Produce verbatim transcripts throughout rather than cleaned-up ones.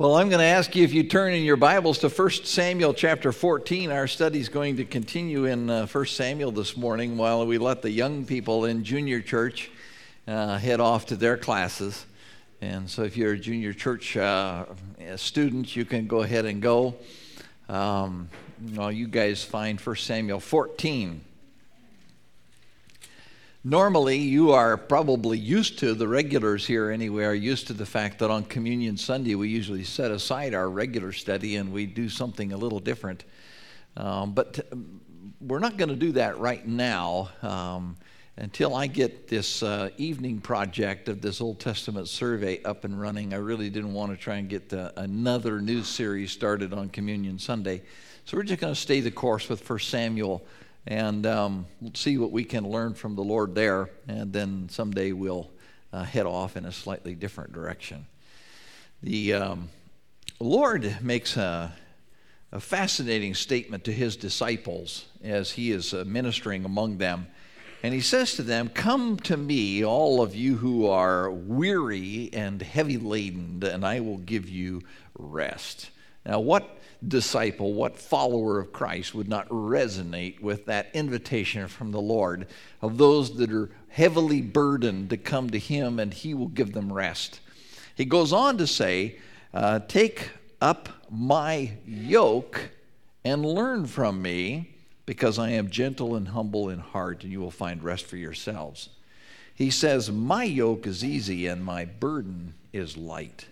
Well, I'm going to ask you if you turn in your Bibles to First Samuel chapter fourteen. Our study is going to continue in uh, First Samuel this morning while we let the young people in junior church uh, head off to their classes. And so if you're a junior church uh, student, you can go ahead and go. Um, well, you guys find First Samuel fourteen. Normally, you are probably used to, the regulars here anyway, are used to the fact that on Communion Sunday we usually set aside our regular study and we do something a little different. Um, but we're not going to do that right now um, until I get this uh, evening project of this Old Testament survey up and running. I really didn't want to try and get the, another new series started on Communion Sunday. So we're just going to stay the course with First Samuel and um, see what we can learn from the Lord there, and then someday we'll uh, head off in a slightly different direction. The um, Lord makes a, a fascinating statement to his disciples as he is uh, ministering among them, and he says to them, "Come to me, all of you who are weary and heavy laden, and I will give you rest." Now, what disciple, what follower of Christ would not resonate with that invitation from the Lord of those that are heavily burdened to come to him and he will give them rest? He goes on to say, uh, take up my yoke and learn from me, because I am gentle and humble in heart, and you will find rest for yourselves. He says, my yoke is easy and my burden is light.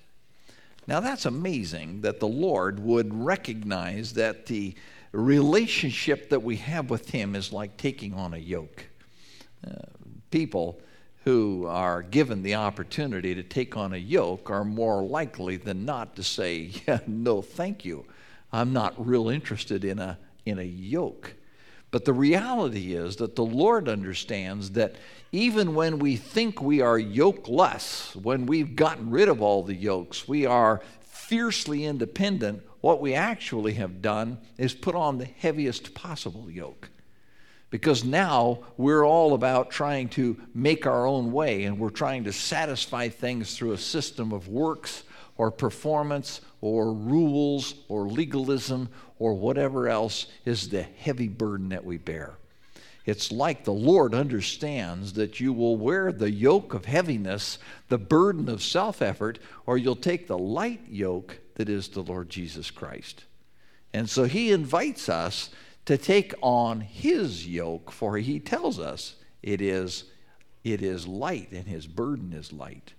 Now that's amazing that the Lord would recognize that the relationship that we have with him is like taking on a yoke. Uh, people who are given the opportunity to take on a yoke are more likely than not to say, yeah, no, thank you. I'm not real interested in a, in a yoke. But the reality is that the Lord understands that even when we think we are yokeless, when we've gotten rid of all the yokes, we are fiercely independent, what we actually have done is put on the heaviest possible yoke. Because now we're all about trying to make our own way, and we're trying to satisfy things through a system of works or performance or rules or legalism or whatever else is the heavy burden that we bear. It's like the Lord understands that you will wear the yoke of heaviness, the burden of self-effort, or you'll take the light yoke that is the Lord Jesus Christ. And so he invites us to take on his yoke, for he tells us it is, it is light and his burden is light.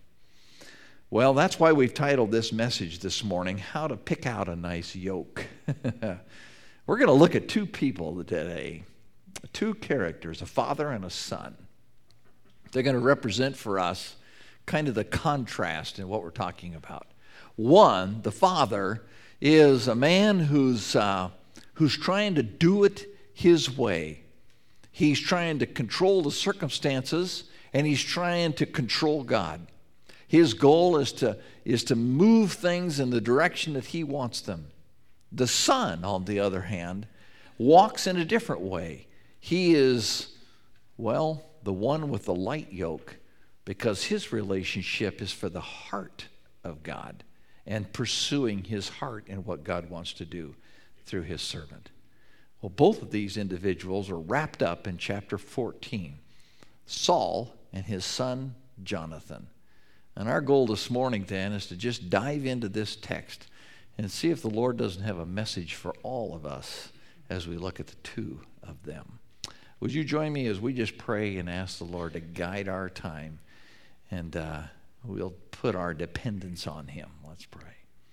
Well, that's why we've titled this message this morning, How to Pick Out a Nice Yoke. We're going to look at two people today, two characters, a father and a son. They're going to represent for us kind of the contrast in what we're talking about. One, the father, is a man who's, uh, who's trying to do it his way. He's trying to control the circumstances, and he's trying to control God. His goal is to, is to move things in the direction that he wants them. The son, on the other hand, walks in a different way. He is, well, the one with the light yoke, because his relationship is for the heart of God and pursuing his heart and what God wants to do through his servant. Well, both of these individuals are wrapped up in chapter fourteen, Saul and his son Jonathan. And our goal this morning, then, is to just dive into this text and see if the Lord doesn't have a message for all of us as we look at the two of them. Would you join me as we just pray and ask the Lord to guide our time, and uh, we'll put our dependence on him. Let's pray.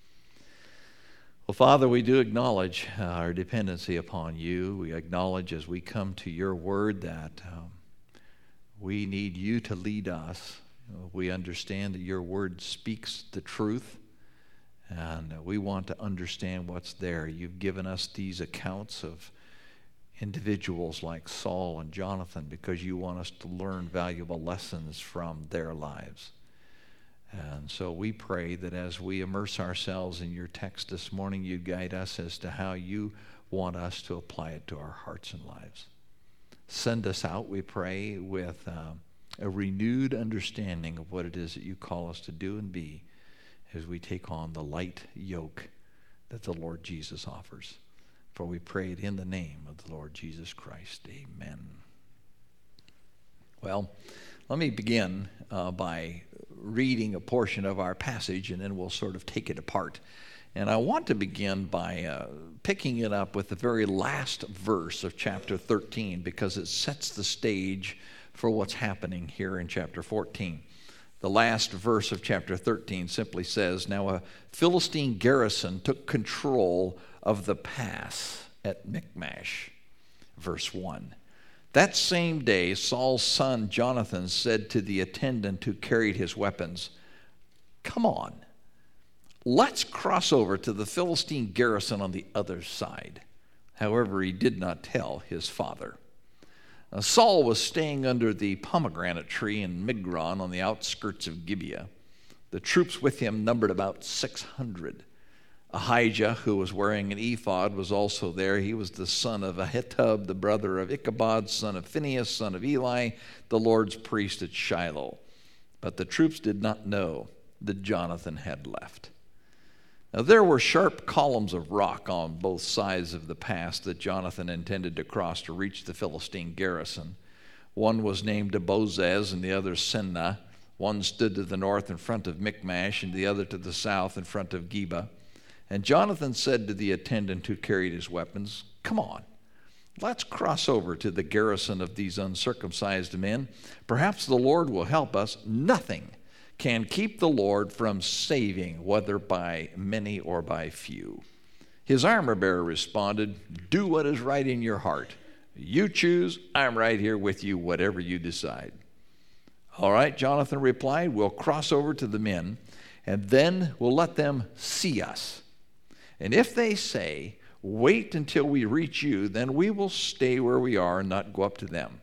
Well, Father, we do acknowledge uh, our dependency upon you. We acknowledge as we come to your word that um, we need you to lead us. We understand that your word speaks the truth, and we want to understand what's there. You've given us these accounts of individuals like Saul and Jonathan because you want us to learn valuable lessons from their lives. And so we pray that as we immerse ourselves in your text this morning, you guide us as to how you want us to apply it to our hearts and lives. Send us out, we pray, with uh, a renewed understanding of what it is that you call us to do and be. as we take on the light yoke that the Lord Jesus offers. For we pray it in the name of the Lord Jesus Christ. Amen. Well, let me begin uh, by reading a portion of our passage, and then we'll sort of take it apart. And I want to begin by uh, picking it up with the very last verse of chapter thirteen, because it sets the stage for what's happening here in chapter fourteen. The last verse of chapter thirteen simply says, "Now a Philistine garrison took control of the pass at Michmash." Verse one. "That same day Saul's son Jonathan said to the attendant who carried his weapons, 'Come on, let's cross over to the Philistine garrison on the other side.' However, he did not tell his father. Now, Saul was staying under the pomegranate tree in Migron on the outskirts of Gibeah. The troops with him numbered about six hundred. Ahijah, who was wearing an ephod, was also there. He was the son of Ahitub, the brother of Ichabod, son of Phinehas, son of Eli, the Lord's priest at Shiloh. But the troops did not know that Jonathan had left. Now, there were sharp columns of rock on both sides of the pass that Jonathan intended to cross to reach the Philistine garrison. One was named Bozez and the other Senna. One stood to the north in front of Michmash and the other to the south in front of Geba. And Jonathan said to the attendant who carried his weapons, 'Come on, let's cross over to the garrison of these uncircumcised men. Perhaps the Lord will help us. Nothing can keep the Lord from saving, whether by many or by few.' His armor-bearer responded, 'Do what is right in your heart. You choose, I'm right here with you, whatever you decide.' 'All right,' Jonathan replied, 'we'll cross over to the men, and then we'll let them see us. And if they say, wait until we reach you, then we will stay where we are and not go up to them.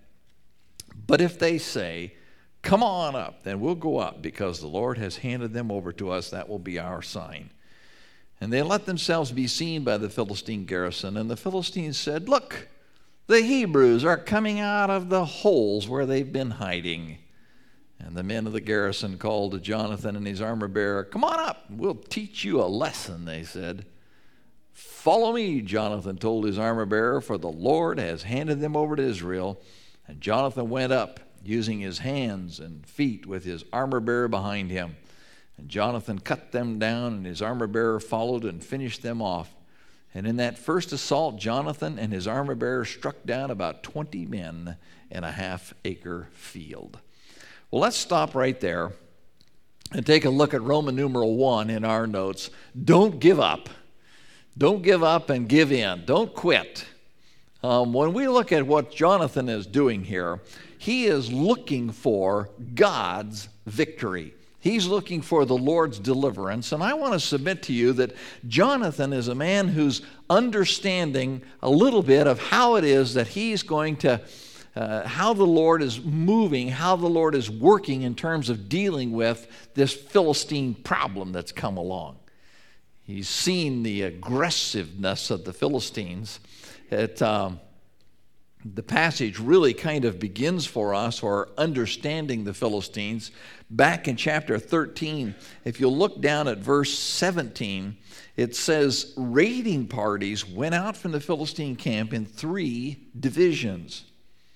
But if they say, come on up, then we'll go up, because the Lord has handed them over to us. That will be our sign.' And they let themselves be seen by the Philistine garrison. And the Philistines said, 'Look, the Hebrews are coming out of the holes where they've been hiding.' And the men of the garrison called to Jonathan and his armor-bearer, 'Come on up, we'll teach you a lesson,' they said. 'Follow me,' Jonathan told his armor-bearer, 'for the Lord has handed them over to Israel.' And Jonathan went up, using his hands and feet with his armor-bearer behind him. And Jonathan cut them down, and his armor-bearer followed and finished them off. And in that first assault, Jonathan and his armor-bearer struck down about twenty men in a half-acre field." Well, let's stop right there and take a look at Roman numeral one in our notes. Don't give up. Don't give up and give in. Don't quit. Um, when we look at what Jonathan is doing here, he is looking for God's victory. He's looking for the Lord's deliverance. And I want to submit to you that Jonathan is a man who's understanding a little bit of how it is that he's going to, uh, how the Lord is moving, how the Lord is working in terms of dealing with this Philistine problem that's come along. He's seen the aggressiveness of the Philistines. It, um, the passage really kind of begins for us, or understanding the Philistines, back in chapter thirteen. If you'll look down at verse seventeen, it says, raiding parties went out from the Philistine camp in three divisions.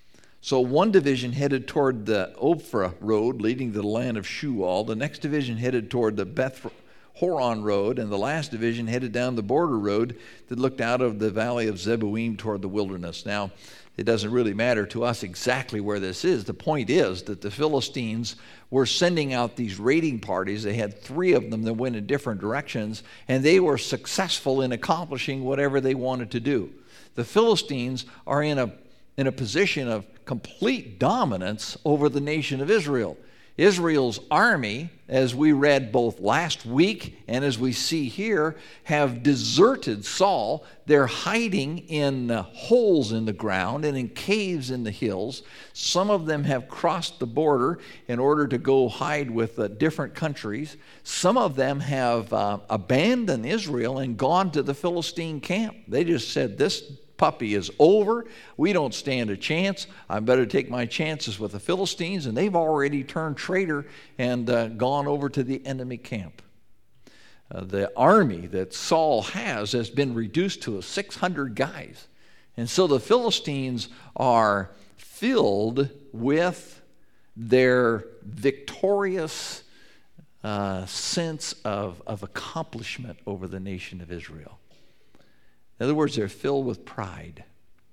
So one division headed toward the Ophrah road leading to the land of Shual. The next division headed toward the Beth Horon road, and the last division headed down the border road that looked out of the valley of Zeboim toward the wilderness. Now, it doesn't really matter to us exactly where this is. The point is that the Philistines were sending out these raiding parties. They had three of them that went in different directions, and they were successful in accomplishing whatever they wanted to do. The Philistines are in a, in a position of complete dominance over the nation of Israel. Israel's army, as we read both last week and as we see here, have deserted Saul. They're hiding in uh, holes in the ground and in caves in the hills. Some of them have crossed the border in order to go hide with uh, different countries. Some of them have uh, abandoned Israel and gone to the Philistine camp. They just said, this puppy is over. We don't stand a chance. I better take my chances with the Philistines. And they've already turned traitor and uh, gone over to the enemy camp. uh, the army that Saul has has been reduced to six hundred guys. And so the Philistines are filled with their victorious uh, sense of, of accomplishment over the nation of Israel. In other words, they're filled with pride.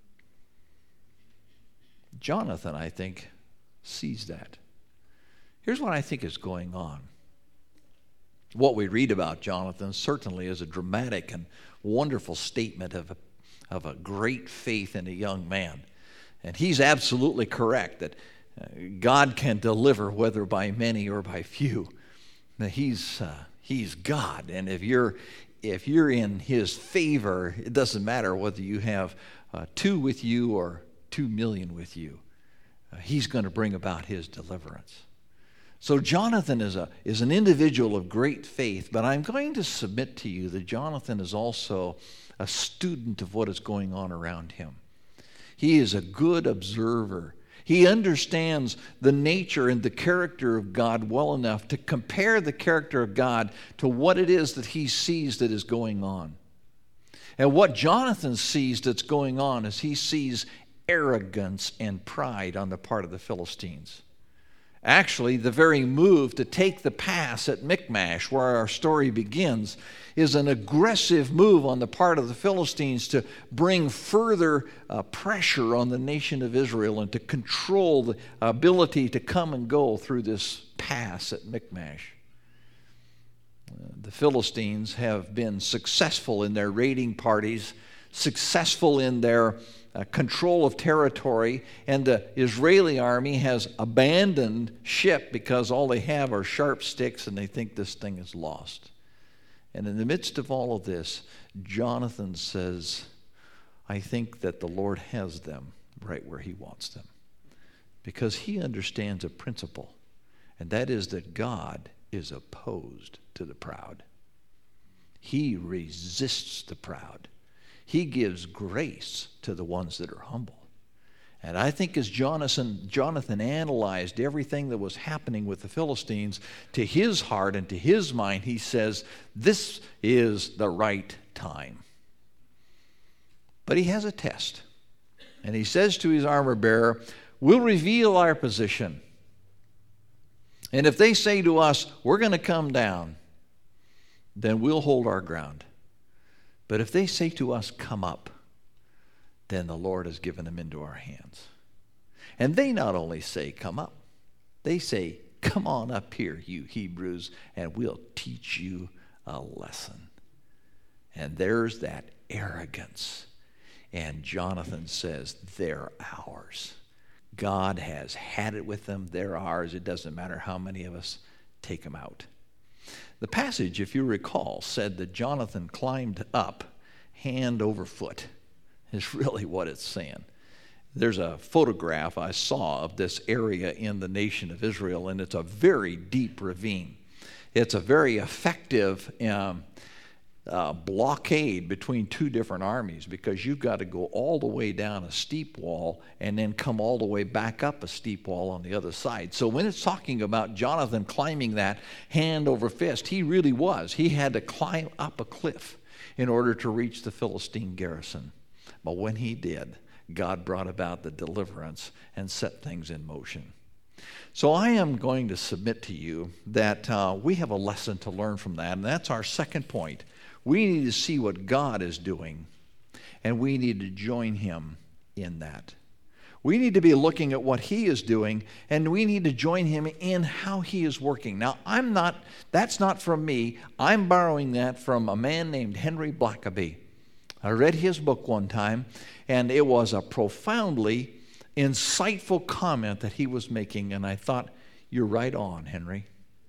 Jonathan, I think, sees that. Here's what I think is going on. What we read about Jonathan certainly is a dramatic and wonderful statement of a, of a great faith in a young man. And he's absolutely correct that God can deliver whether by many or by few. Now, he's, uh, he's God, and if you're, if you're in his favor, it doesn't matter whether you have uh, two with you or two million with you. Uh, he's going to bring about his deliverance. So Jonathan is a is an individual of great faith, but I'm going to submit to you that Jonathan is also a student of what is going on around him. He is a good observer. He understands the nature and the character of God well enough to compare the character of God to what it is that he sees that is going on. And what Jonathan sees that's going on is he sees arrogance and pride on the part of the Philistines. Actually, the very move to take the pass at Michmash, where our story begins, is an aggressive move on the part of the Philistines to bring further uh, pressure on the nation of Israel and to control the ability to come and go through this pass at Michmash. Uh, the Philistines have been successful in their raiding parties, successful in their Uh, control of territory, and the Israeli army has abandoned ship because all they have are sharp sticks and they think this thing is lost. And in the midst of all of this, Jonathan says, I think that the Lord has them right where he wants them, because he understands a principle, and that is that God is opposed to the proud. He resists the proud. He gives grace to the ones that are humble. And I think as Jonathan, Jonathan analyzed everything that was happening with the Philistines, to his heart and to his mind, he says, this is the right time. But he has a test. And he says to his armor bearer, we'll reveal our position. And if they say to us, we're going to come down, then we'll hold our ground. But if they say to us, come up, then the Lord has given them into our hands. And they not only say, come up, they say, come on up here, you Hebrews, and we'll teach you a lesson. And there's that arrogance. And Jonathan says, they're ours. God has had it with them. They're ours. It doesn't matter how many of us take them out. The passage, if you recall, said that Jonathan climbed up hand over foot, is really what it's saying. There's a photograph I saw of this area in the nation of Israel, and it's a very deep ravine. It's a very effective um, uh, blockade between two different armies, because you've got to go all the way down a steep wall and then come all the way back up a steep wall on the other side. So when it's talking about Jonathan climbing that hand over fist, he really was. He had to climb up a cliff in order to reach the Philistine garrison. But when he did, God brought about the deliverance and set things in motion. So I am going to submit to you that uh, we have a lesson to learn from that, and that's our second point. We need to see what God is doing, and we need to join him in that. We need to be looking at what he is doing, and we need to join him in how he is working. Now, I'm not, that's not from me. I'm borrowing that from a man named Henry Blackaby. I read his book one time, and it was a profoundly insightful comment that he was making, and I thought, you're right on, Henry.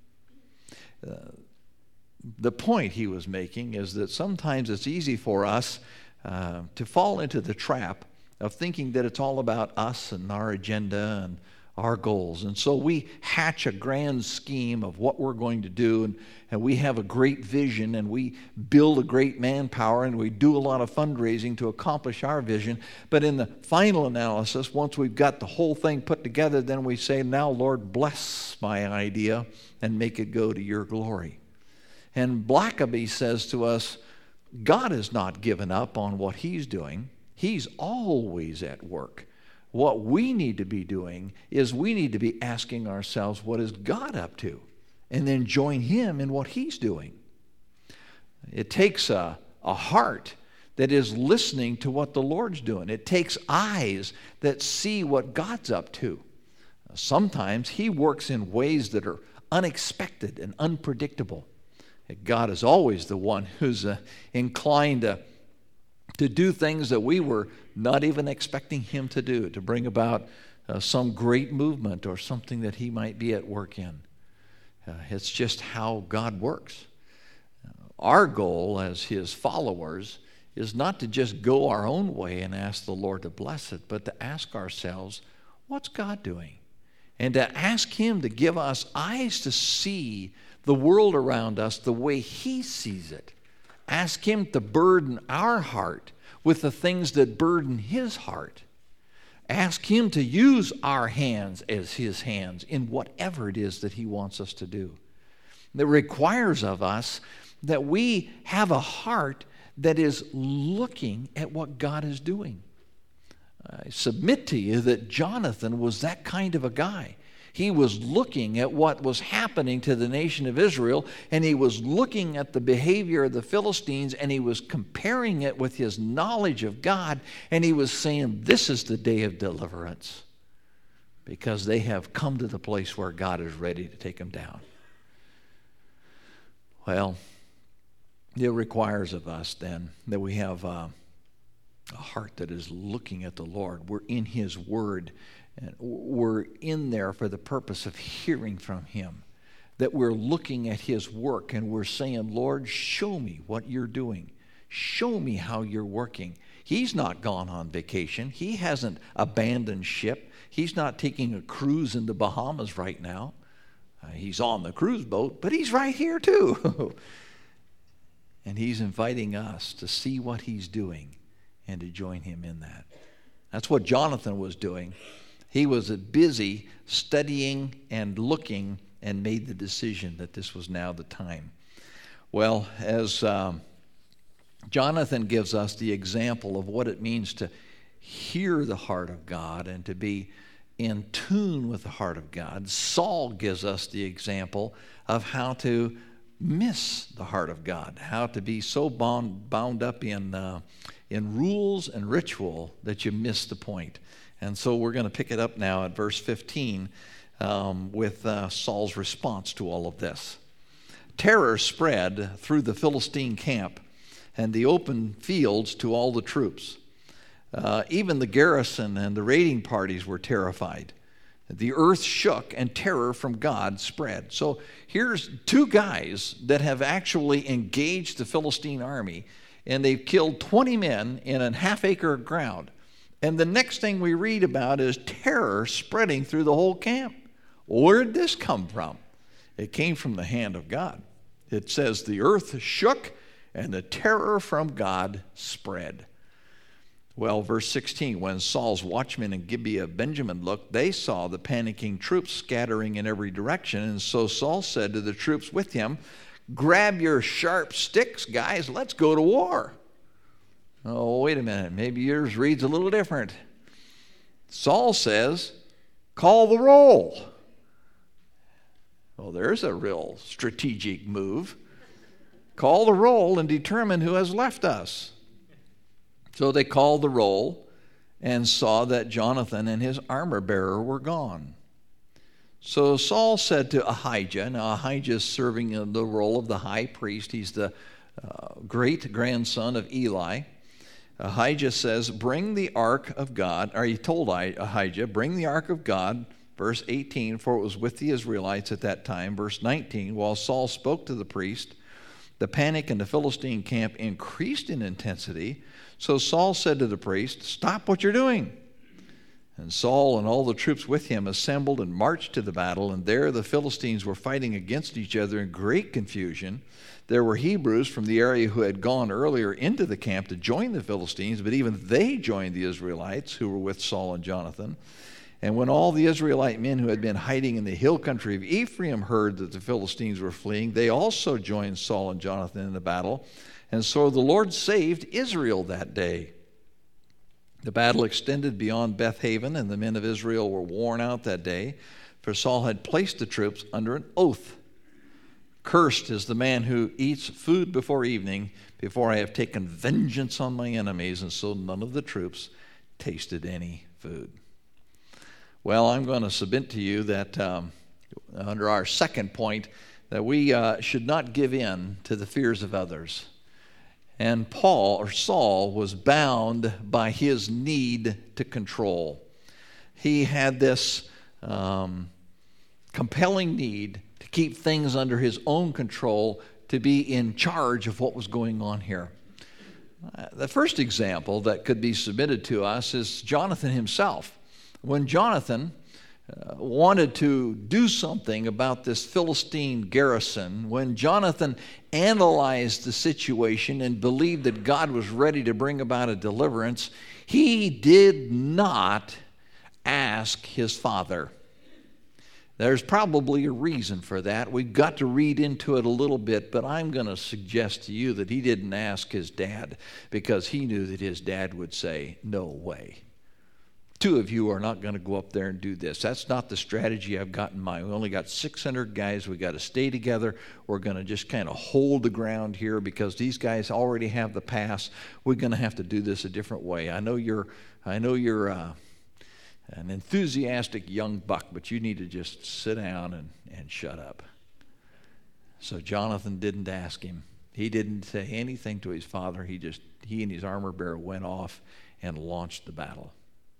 Uh, The point he was making is that sometimes it's easy for us uh, to fall into the trap of thinking that it's all about us and our agenda and our goals. And so we hatch a grand scheme of what we're going to do, and, and we have a great vision, and we build a great manpower, and we do a lot of fundraising to accomplish our vision. But in the final analysis, once we've got the whole thing put together, then we say, now, Lord, bless my idea and make it go to your glory. And Blackaby says to us, God has not given up on what he's doing. He's always at work. What we need to be doing is we need to be asking ourselves, what is God up to? And then join him in what he's doing. It takes a, a heart that is listening to what the Lord's doing. It takes eyes that see what God's up to. Sometimes he works in ways that are unexpected and unpredictable. God is always the one who's uh, inclined to, to do things that we were not even expecting him to do, to bring about uh, some great movement or something that he might be at work in. Uh, it's just how God works. Our goal as his followers is not to just go our own way and ask the Lord to bless it, but to ask ourselves, what's God doing? And to ask him to give us eyes to see the world around us the way he sees it. Ask him to burden our heart with the things that burden his heart. Ask him to use our hands as his hands in whatever it is that he wants us to do. That requires of us that we have a heart that is looking at what God is doing. I submit to you that Jonathan was that kind of a guy. He was looking at what was happening to the nation of Israel, and he was looking at the behavior of the Philistines, and he was comparing it with his knowledge of God, and he was saying, this is the day of deliverance, because they have come to the place where God is ready to take them down. Well, it requires of us then that we have uh, a heart that is looking at the Lord. We're in his word, and we're in there for the purpose of hearing from him. That we're looking at his work and we're saying, Lord, show me what you're doing. Show me how you're working. He's not gone on vacation. He hasn't abandoned ship. He's not taking a cruise in the Bahamas right now. Uh, he's on the cruise boat, but he's right here too. And he's inviting us to see what he's doing and to join him in that. That's what Jonathan was doing. He was busy studying and looking and made the decision that this was now the time. Well, as um, Jonathan gives us the example of what it means to hear the heart of God and to be in tune with the heart of God, Saul gives us the example of how to miss the heart of God, how to be so bound, bound up in, uh, in rules and ritual that you miss the point. And so we're going to pick it up now at verse fifteen um, with uh, Saul's response to all of this. Terror spread through the Philistine camp and the open fields to all the troops. Uh, even the garrison and the raiding parties were terrified. The earth shook and terror from God spread. So here's two guys that have actually engaged the Philistine army, and they've killed twenty men in a half acre of ground. And the next thing we read about is terror spreading through the whole camp. Where did this come from? It came from the hand of God. It says the earth shook and the terror from God spread. Well, verse sixteen, when Saul's watchmen in Gibeah of Benjamin looked, they saw the panicking troops scattering in every direction. And so Saul said to the troops with him, grab your sharp sticks, guys, let's go to war. Oh, wait a minute, maybe yours reads a little different. Saul says, call the roll. Well, there's a real strategic move. Call the roll and determine who has left us. So they called the roll and saw that Jonathan and his armor bearer were gone. So Saul said to Ahijah, now Ahijah is serving in the role of the high priest. He's the uh, great grandson of Eli. Ahijah says, bring the ark of God, or he told Ahijah, bring the ark of God, verse eighteen, for it was with the Israelites at that time. Verse nineteen, while Saul spoke to the priest, the panic in the Philistine camp increased in intensity. So Saul said to the priest, stop what you're doing. And Saul and all the troops with him assembled and marched to the battle, and there the Philistines were fighting against each other in great confusion. There were Hebrews from the area who had gone earlier into the camp to join the Philistines, but even they joined the Israelites who were with Saul and Jonathan. And when all the Israelite men who had been hiding in the hill country of Ephraim heard that the Philistines were fleeing, they also joined Saul and Jonathan in the battle. And so the Lord saved Israel that day. The battle extended beyond Beth Haven, and the men of Israel were worn out that day, for Saul had placed the troops under an oath. Cursed is the man who eats food before evening, before I have taken vengeance on my enemies. And so none of the troops tasted any food. Well, I'm going to submit to you that um, under our second point, that we uh, should not give in to the fears of others. And Paul, or Saul, was bound by his need to control. He had this um, compelling need to keep things under his own control, to be in charge of what was going on here. Uh, the first example that could be submitted to us is Jonathan himself. When Jonathan uh, wanted to do something about this Philistine garrison, when Jonathan analyzed the situation and believed that God was ready to bring about a deliverance, he did not ask his father. There's probably a reason for that. We've got to read into it a little bit, but I'm going to suggest to you that he didn't ask his dad because he knew that his dad would say, no way. Two of you are not going to go up there and do this. That's not the strategy I've got in mind. We only got six hundred guys. We got to stay together. We're going to just kind of hold the ground here because these guys already have the pass. We're going to have to do this a different way. I know you're, I know you're uh, an enthusiastic young buck, but you need to just sit down and, and shut up. So Jonathan didn't ask him. He didn't say anything to his father. He just, he and his armor bearer went off and launched the battle.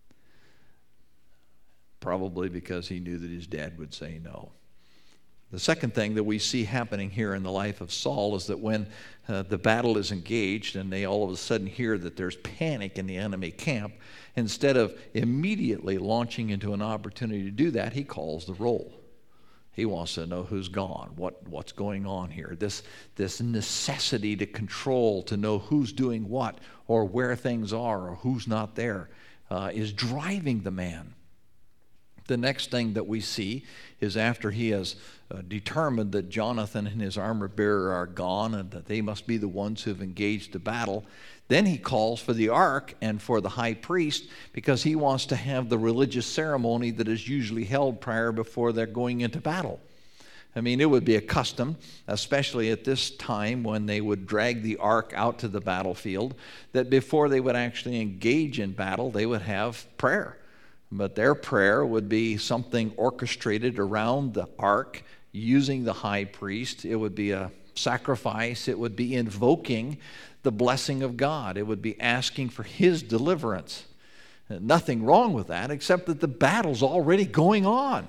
Probably because he knew that his dad would say no. The second thing that we see happening here in the life of Saul is that when uh, the battle is engaged and they all of a sudden hear that there's panic in the enemy camp, instead of immediately launching into an opportunity to do that, he calls the roll. He wants to know who's gone, what, what's going on here. This, this necessity to control, to know who's doing what or where things are or who's not there uh, is driving the man. The next thing that we see is after he has uh, determined that Jonathan and his armor bearer are gone and that they must be the ones who have engaged the battle, then he calls for the ark and for the high priest because he wants to have the religious ceremony that is usually held prior before they're going into battle. I mean, it would be a custom, especially at this time when they would drag the ark out to the battlefield, that before they would actually engage in battle, they would have prayer. But their prayer would be something orchestrated around the ark using the high priest. It would be a sacrifice. It would be invoking the blessing of God. It would be asking for his deliverance. Nothing wrong with that except that the battle's already going on.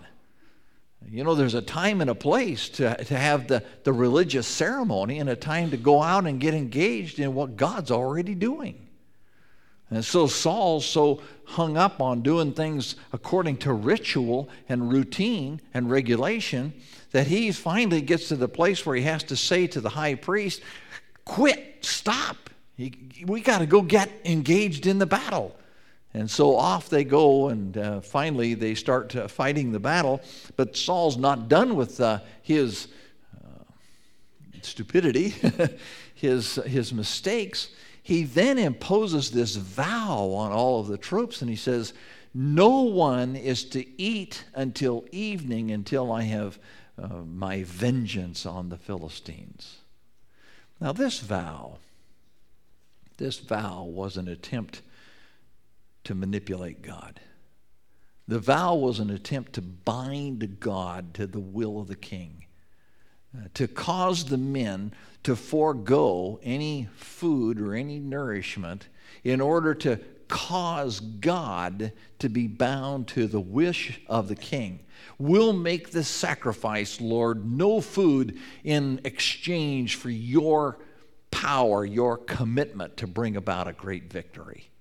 You know, there's a time and a place to, to have the, the religious ceremony and a time to go out and get engaged in what God's already doing. And so Saul's so hung up on doing things according to ritual and routine and regulation that he finally gets to the place where he has to say to the high priest, quit, stop. We got to go get engaged in the battle. And so off they go, and uh, finally they start uh, fighting the battle. But Saul's not done with uh, his uh, stupidity, his, his mistakes. He then imposes this vow on all of the troops, and he says, no one is to eat until evening until I have uh, my vengeance on the Philistines. Now this vow, this vow was an attempt to manipulate God. The vow was an attempt to bind God to the will of the king, uh, to cause the men to forego any food or any nourishment in order to cause God to be bound to the wish of the king. We'll make this sacrifice, Lord, no food in exchange for your power, your commitment to bring about a great victory.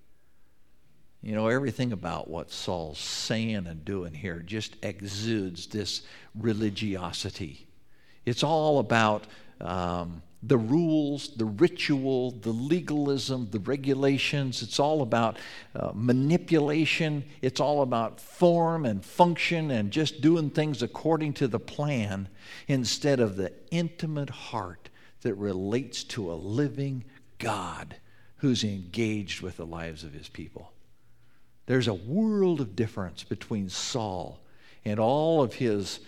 You know, everything about what Saul's saying and doing here just exudes this religiosity. It's all about um, the rules, the ritual, the legalism, the regulations. It's all about uh, manipulation. It's all about form and function and just doing things according to the plan instead of the intimate heart that relates to a living God who's engaged with the lives of his people. There's a world of difference between Saul and all of his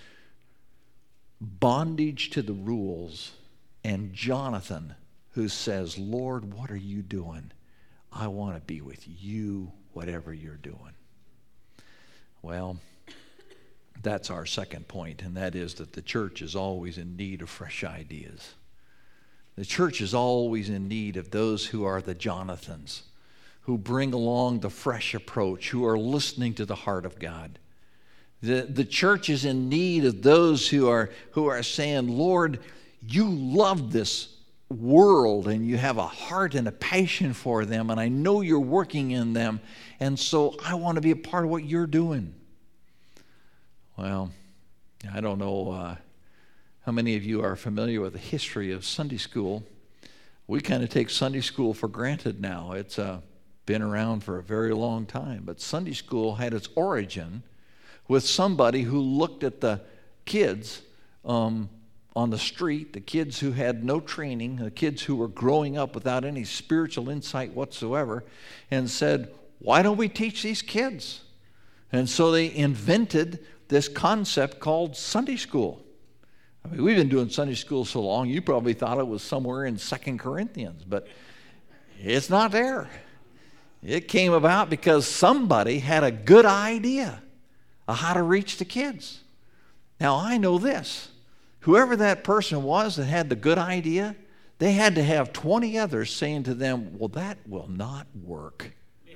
bondage to the rules and Jonathan, who says, Lord, what are you doing? I want to be with you, whatever you're doing. Well, that's our second point, and that is that the church is always in need of fresh ideas. The church is always in need of those who are the Jonathans, who bring along the fresh approach, who are listening to the heart of God. The, the church is in need of those who are, who are saying, Lord, you love this world and you have a heart and a passion for them, and I know you're working in them, and so I want to be a part of what you're doing. Well, I don't know uh, how many of you are familiar with the history of Sunday school. We kind of take Sunday school for granted now. It's uh, been around for a very long time, but Sunday school had its origin with somebody who looked at the kids um, on the street, the kids who had no training, the kids who were growing up without any spiritual insight whatsoever, and said, why don't we teach these kids? And so they invented this concept called Sunday school. I mean, we've been doing Sunday school so long, you probably thought it was somewhere in Second Corinthians, but it's not there. It came about because somebody had a good idea of how to reach the kids. Now, I know this. Whoever that person was that had the good idea, they had to have twenty others saying to them, well, that will not work. Yeah.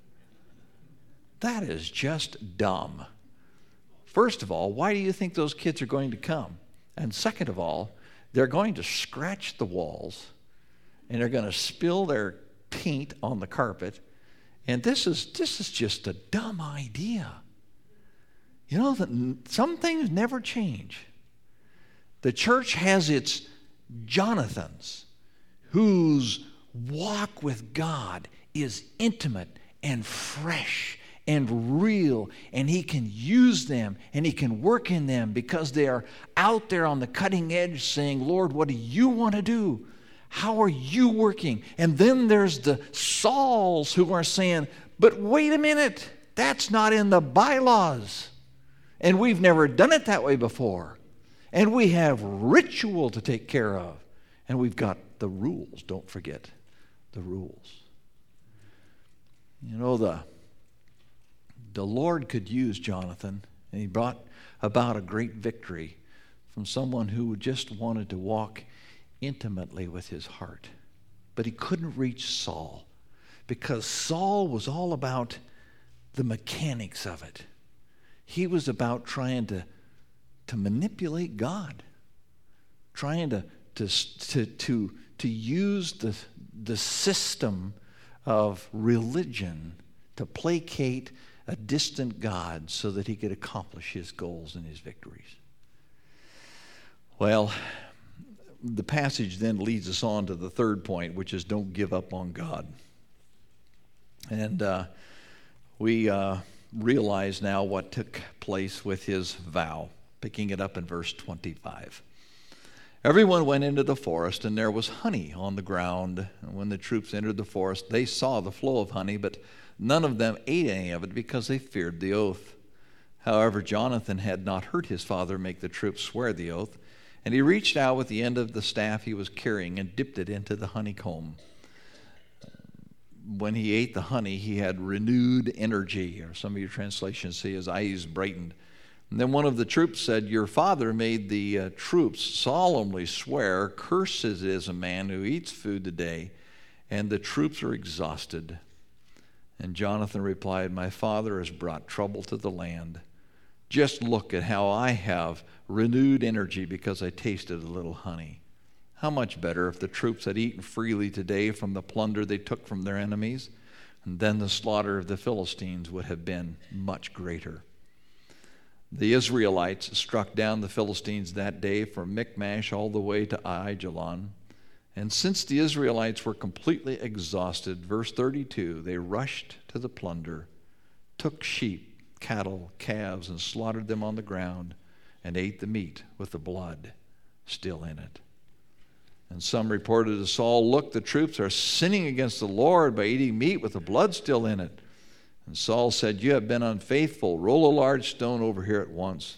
That is just dumb. First of all, why do you think those kids are going to come? And second of all, they're going to scratch the walls and they're going to spill their paint on the carpet. And this is, this is just a dumb idea. You know, that some things never change. The church has its Jonathans whose walk with God is intimate and fresh and real, and he can use them and he can work in them because they are out there on the cutting edge saying, Lord, what do you want to do? How are you working? And then there's the Sauls who are saying, but wait a minute, that's not in the bylaws. And we've never done it that way before. And we have ritual to take care of. And we've got the rules. Don't forget the rules. You know, the, the Lord could use Jonathan, and he brought about a great victory from someone who just wanted to walk intimately with his heart. But he couldn't reach Saul because Saul was all about the mechanics of it. He was about trying to to manipulate God, trying to to to to, to use the the system of religion to placate a distant God so that he could accomplish his goals and his victories. Well, the passage then leads us on to the third point, which is don't give up on God. And uh, we uh, realize now what took place with his vow. Picking it up in verse twenty-five. Everyone went into the forest, and there was honey on the ground. And when the troops entered the forest, they saw the flow of honey, but none of them ate any of it because they feared the oath. However, Jonathan had not heard his father make the troops swear the oath, and he reached out with the end of the staff he was carrying and dipped it into the honeycomb. When he ate the honey, he had renewed energy, or some of your translations say his eyes brightened. And then one of the troops said, your father made the uh, troops solemnly swear, cursed is a man who eats food today, and the troops are exhausted. And Jonathan replied, my father has brought trouble to the land. Just look at how I have renewed energy because I tasted a little honey. How much better if the troops had eaten freely today from the plunder they took from their enemies, and then the slaughter of the Philistines would have been much greater. The Israelites struck down the Philistines that day from Michmash all the way to Aijalon. And since the Israelites were completely exhausted, verse thirty-two, they rushed to the plunder, took sheep, cattle, calves, and slaughtered them on the ground, and ate the meat with the blood still in it. And some reported to Saul, "Look, the troops are sinning against the Lord by eating meat with the blood still in it." And Saul said, "You have been unfaithful. Roll a large stone over here at once."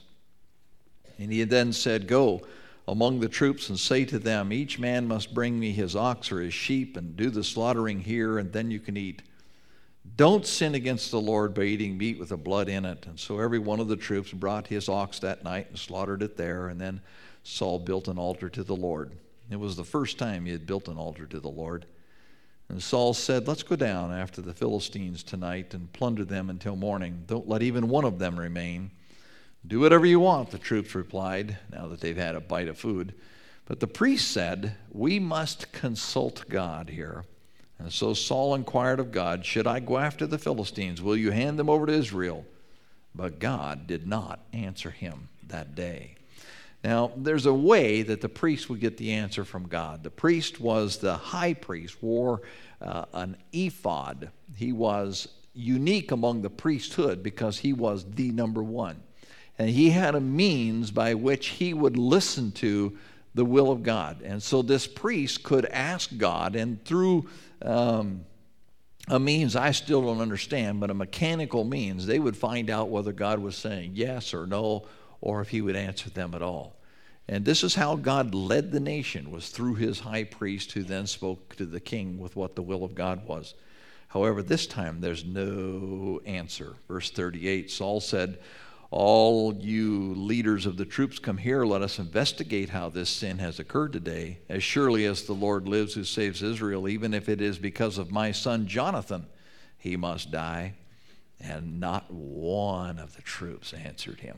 And he then said, "Go among the troops and say to them, each man must bring me his ox or his sheep and do the slaughtering here, and then you can eat. Don't sin against the Lord by eating meat with the blood in it." And so every one of the troops brought his ox that night and slaughtered it there. And then Saul built an altar to the Lord. It was the first time he had built an altar to the Lord. And Saul said, "Let's go down after the Philistines tonight and plunder them until morning. Don't let even one of them remain." "Do whatever you want," the troops replied, now that they've had a bite of food. But the priest said, "We must consult God here." And so Saul inquired of God, "Should I go after the Philistines? Will you hand them over to Israel?" But God did not answer him that day. Now, there's a way that the priest would get the answer from God. The priest was the high priest, wore uh, an ephod. He was unique among the priesthood because he was the number one. And he had a means by which he would listen to the will of God. And so this priest could ask God, and through um, a means I still don't understand, but a mechanical means, they would find out whether God was saying yes or no, or if he would answer them at all. And this is how God led the nation, was through his high priest, who then spoke to the king with what the will of God was. However, this time there's no answer. Verse thirty-eight, Saul said, "All you leaders of the troops, come here. Let us investigate how this sin has occurred today. As surely as the Lord lives who saves Israel, even if it is because of my son Jonathan, he must die." And not one of the troops answered him.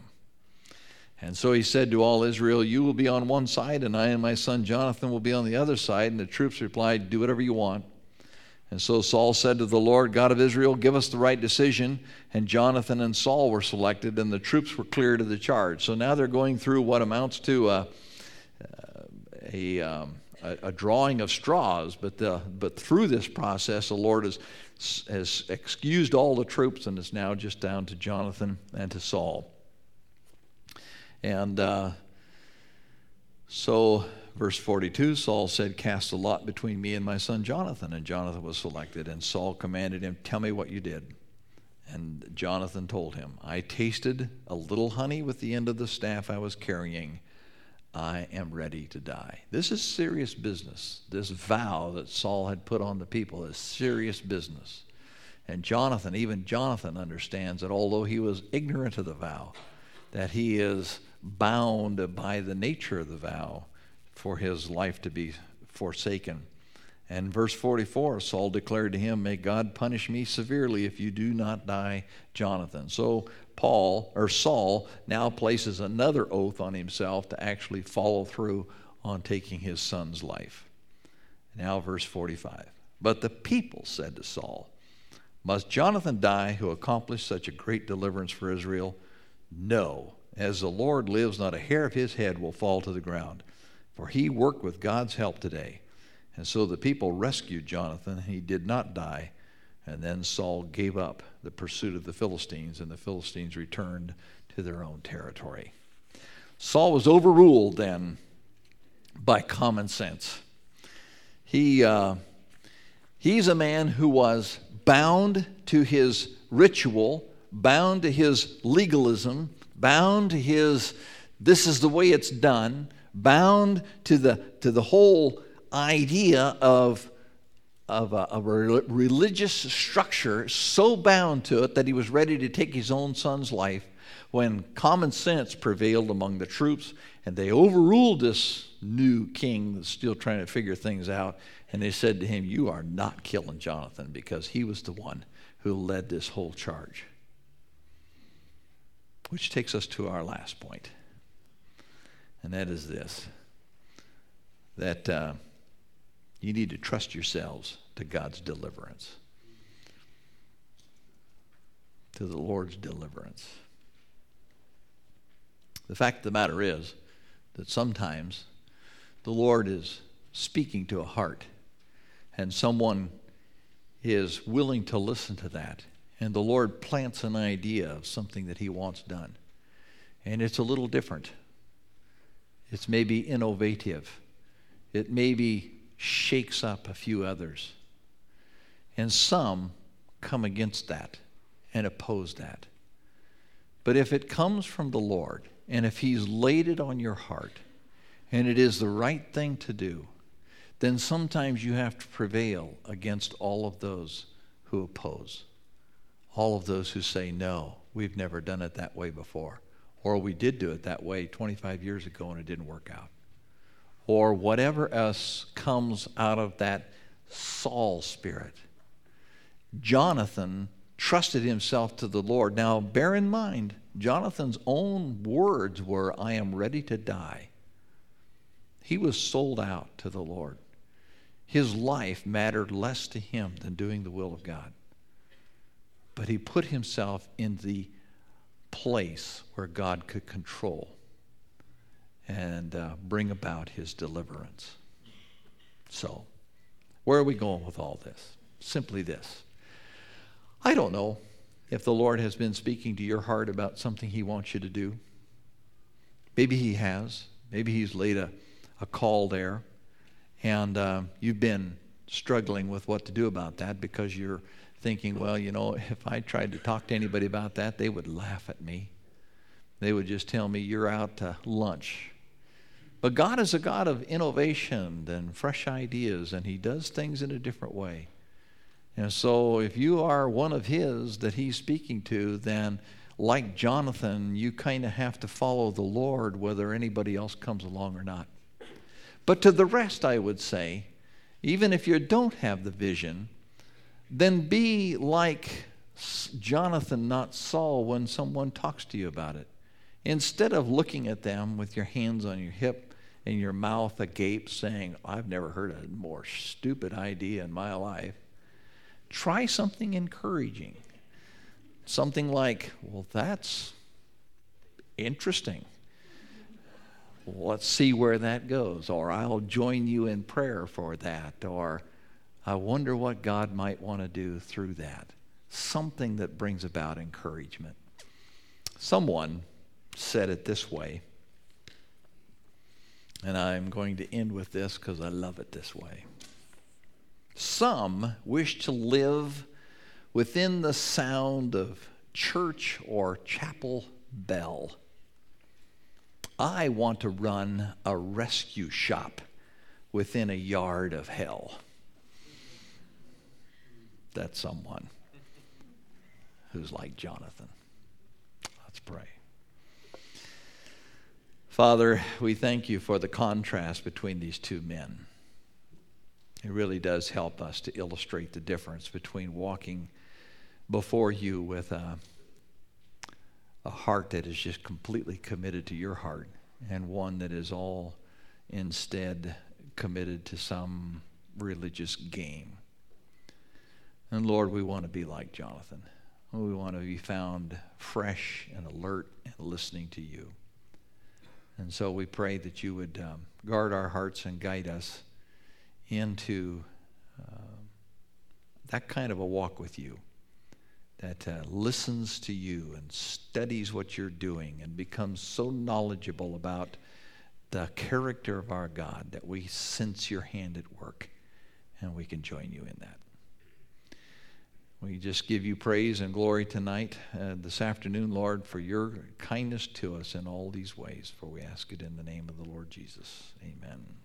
And so he said to all Israel, "You will be on one side, and I and my son Jonathan will be on the other side." And the troops replied, "Do whatever you want." And so Saul said to the Lord, "God of Israel, give us the right decision." And Jonathan and Saul were selected, and the troops were cleared of the charge. So now they're going through what amounts to a, a, um, a, a drawing of straws. But, the, but through this process, the Lord has, has excused all the troops, and it's now just down to Jonathan and to Saul. And uh, so, verse forty-two, Saul said, "Cast a lot between me and my son Jonathan." And Jonathan was selected. And Saul commanded him, "Tell me what you did." And Jonathan told him, "I tasted a little honey with the end of the staff I was carrying. I am ready to die." This is serious business. This vow that Saul had put on the people is serious business. And Jonathan, even Jonathan understands that although he was ignorant of the vow, that he is bound by the nature of the vow for his life to be forsaken. And verse forty-four, Saul declared to him, "May God punish me severely if you do not die, Jonathan." So Paul, or Saul, now places another oath on himself to actually follow through on taking his son's life. Now verse forty-five, "But the people said to Saul, 'Must Jonathan die who accomplished such a great deliverance for Israel?' No, as the Lord lives, not a hair of his head will fall to the ground, for he worked with God's help today." And so the people rescued Jonathan, and he did not die. And then Saul gave up the pursuit of the Philistines, and the Philistines returned to their own territory. Saul was overruled then by common sense. He, uh, he's a man who was bound to his ritual, bound to his legalism, bound to his, this is the way it's done, bound to the to the whole idea of, of a, of a religious structure, so bound to it that he was ready to take his own son's life, when common sense prevailed among the troops, and they overruled this new king that's still trying to figure things out, and they said to him, "You are not killing Jonathan," because he was the one who led this whole charge. Which takes us to our last point, and that is this, that uh, you need to trust yourselves to God's deliverance, to the Lord's deliverance. The fact of the matter is that sometimes the Lord is speaking to a heart, and someone is willing to listen to that, and the Lord plants an idea of something that he wants done. And it's a little different. It's maybe innovative. It maybe shakes up a few others. And some come against that and oppose that. But if it comes from the Lord, and if he's laid it on your heart, and it is the right thing to do, then sometimes you have to prevail against all of those who oppose. All of those who say, no, we've never done it that way before. Or we did do it that way twenty-five years ago and it didn't work out. Or whatever else comes out of that Saul spirit. Jonathan trusted himself to the Lord. Now, bear in mind, Jonathan's own words were, I am ready to die. He was sold out to the Lord. His life mattered less to him than doing the will of God. But he put himself in the place where God could control and uh, bring about his deliverance. So, where are we going with all this? Simply this. I don't know if the Lord has been speaking to your heart about something he wants you to do. Maybe he has. Maybe he's laid a, a call there, and uh, you've been struggling with what to do about that because you're thinking, well, you know, if I tried to talk to anybody about that, they would laugh at me. They would just tell me, you're out to lunch. But God is a God of innovation and fresh ideas, and he does things in a different way. And so if you are one of his that he's speaking to, then like Jonathan, you kind of have to follow the Lord whether anybody else comes along or not. But to the rest, I would say, even if you don't have the vision, then be like Jonathan, not Saul, when someone talks to you about it. Instead of looking at them with your hands on your hip and your mouth agape saying, I've never heard a more stupid idea in my life, try something encouraging. Something like, well, that's interesting. Let's see where that goes. Or I'll join you in prayer for that. Or I wonder what God might want to do through that. Something that brings about encouragement. Someone said it this way, and I'm going to end with this because I love it this way. Some wish to live within the sound of church or chapel bell. I want to run a rescue shop within a yard of hell. That's someone who's like Jonathan. Let's pray. Father, we thank you for the contrast between these two men. It really does help us to illustrate the difference between walking before you with a, a heart that is just completely committed to your heart and one that is all instead committed to some religious game. And Lord, we want to be like Jonathan. We want to be found fresh and alert and listening to you. And so we pray that you would um, guard our hearts and guide us into uh, that kind of a walk with you that uh, listens to you and studies what you're doing and becomes so knowledgeable about the character of our God that we sense your hand at work and we can join you in that. We just give you praise and glory tonight, uh, this afternoon, Lord, for your kindness to us in all these ways. For we ask it in the name of the Lord Jesus. Amen.